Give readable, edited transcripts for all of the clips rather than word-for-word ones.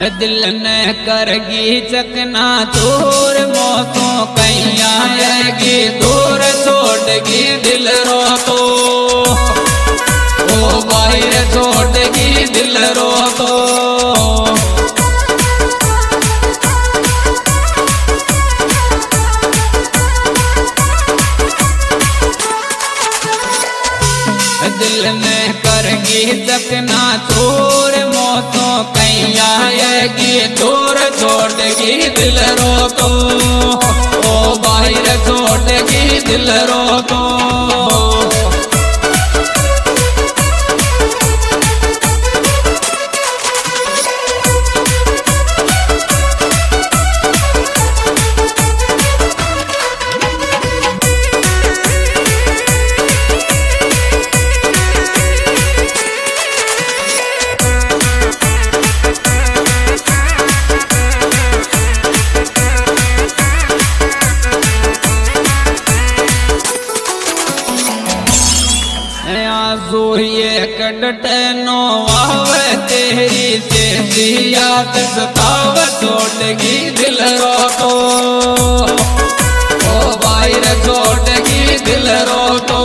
दिल ने करगी चकना चूर मौतों कहीं आएगी दूर छोड़गी दिल रो तो ओ बाहर छोड़गी दिल रो तो दिल ने करगी चकना चूर मौतों कहीं आएगी दूर छोड़गी दिल रो तो ओ बाहर छोड़गी दिल रो तो ये कटनो आवे तेरी से याद सताव छोड़गी दिल रो तो ओ बाहर छोड़गी दिल रो तो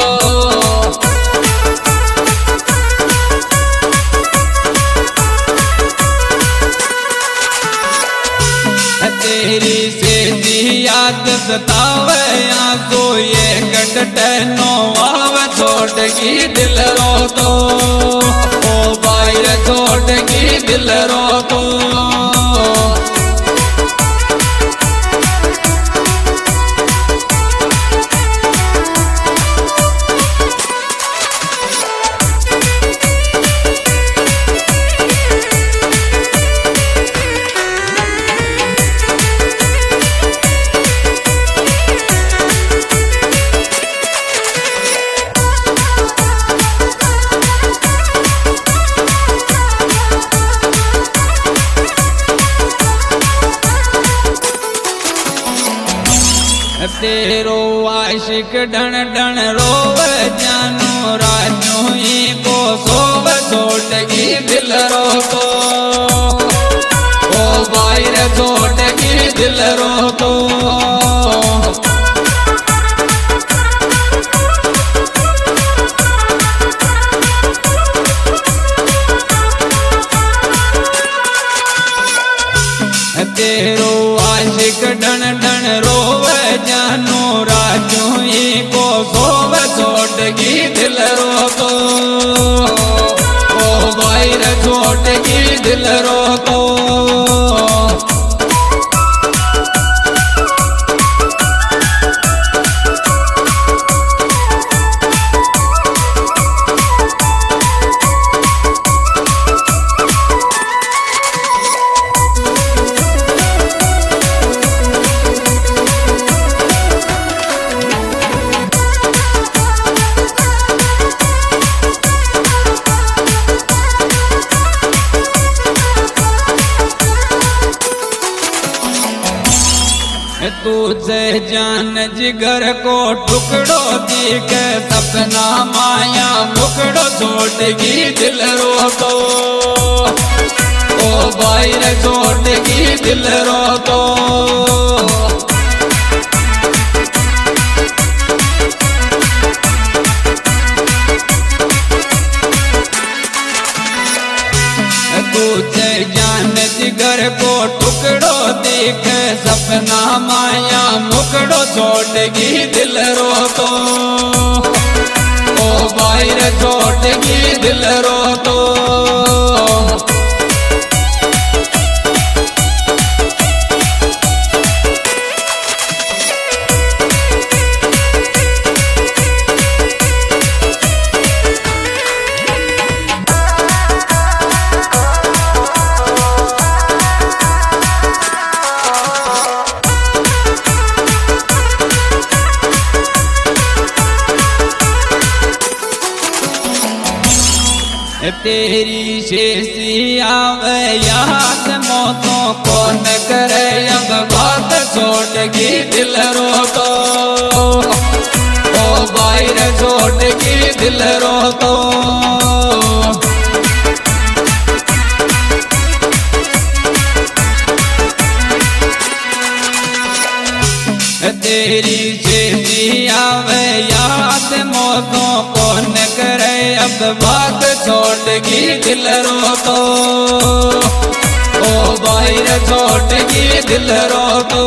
तेरी से याद सतावे आंसू ये कटनो आवे छोड़गी दिल रो तो ओ बाहर छोड़गी दिल रो तो तेरो आशिक डन डन रोव जानू राजू ही को सोव छोड़गी दिल रो तो ओ बाहर छोड़गी दिल रो तो तेरो आशिक डन डन रोव जानू राजू ही को सोव छोड़गी दिल रो तो ओ बाहर छोड़गी दिल रो तो तुझे जान जिगर को टुकड़ो दी के सपना माया मुकड़ो छोड़गी दिल रो तो ओ बाहर छोड़गी दिल रो तो तुझे जान जिगर को टुकड़ो देख सपना माया मुकड़ो छोड़गी दिल रो तो ओ बाहर छोड़गी दिल रो तो तेरी शेषी आवे याद मौतों को न करे अब बात छोड़गी दिल रो तो ओ बाहर छोड़गी दिल रो तो तेरी जेदी आवे याद मौतों को न करे अब बात छोड़गी दिल रो तो ओ बाहर छोड़गी दिल रो तो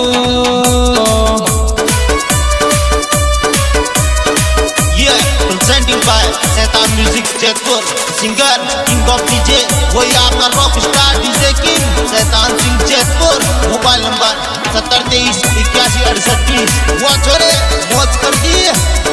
presenting by Saitan Music Jaipur, singer King of DJ वही आपका रॉक स्टार डीजे किंग सैतान सिंह जैतपुर। Mobile number 7023816820। वो छोरे मौज कर दिए।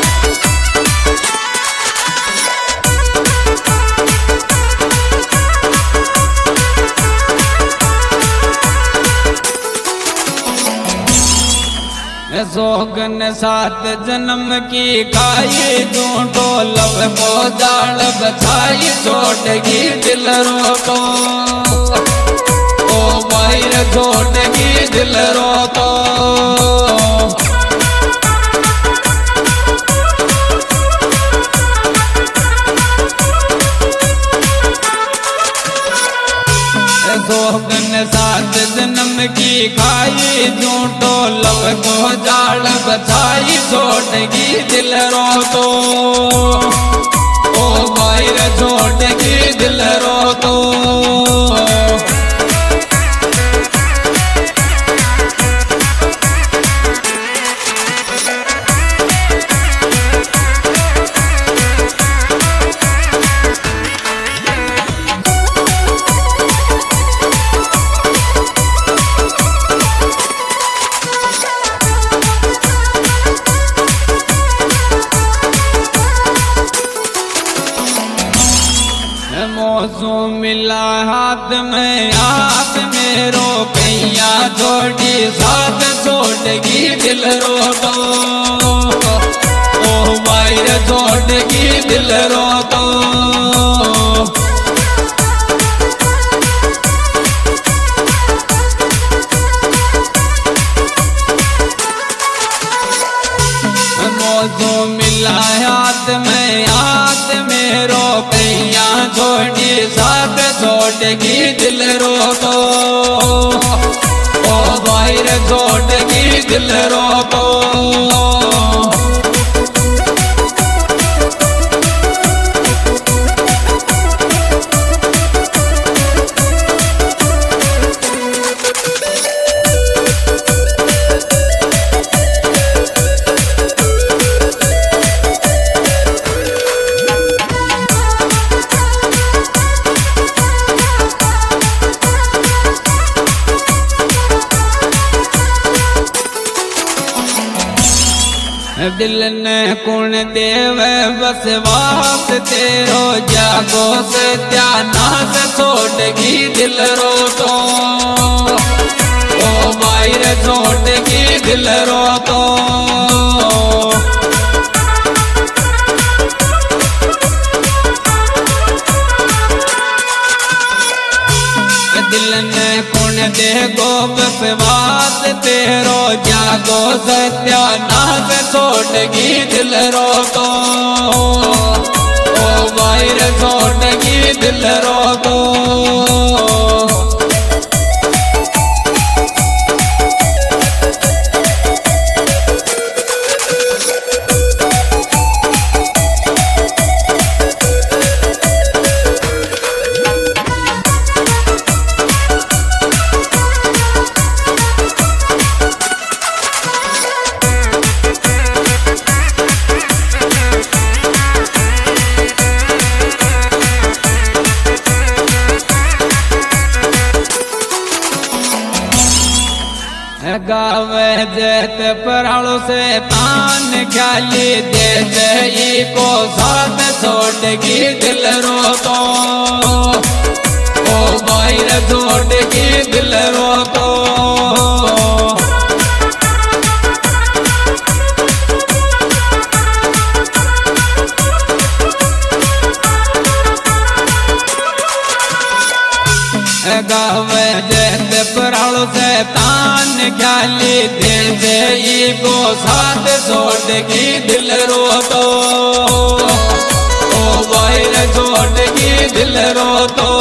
सोगन 7 जन्म की खाई झूठो लव को जाल बछाई छोड़गी दिल रो तो ओ बाहर छोड़गी दिल रो तो सोगन 7 जन्म की खाई झूठो लव को जाल बछाई छोड़गी दिल रो तो ओ बाहर छोड़गी दिल रो तो मौसू मिला हाथ में हाथ में रो कैया जोड़ी साथ छोड़गी दिल रो तो ओ बाहर छोड़गी दिल रो तो मौसू मिला हाथ में रो कैया छोड़ी साथ छोड़गी दिल रो तो ओ बाहर छोड़गी दिल रो तो दिल ने कुण देव बस वास तेरो जागो से त्याना से छोड़गी दिल रो तो ओ बाहर छोड़गी दिल रो तो दिल ने कुण दे गोप वास तेरो जागो सत्यानाश छोड़गी दिल रो तो ओ बाहर छोड़गी दिल रो तो गावे जैत पराड़ो से तान ख्याली दे दे को साथ छोड़गी दिल रो तो ओ बाहर छोड़गी दिल रो तो गावे जैत पराड़ो से तान ख्याली दे दे को साथ छोड़गी दिल रो तो ओ बाहर छोड़गी दिल रो तो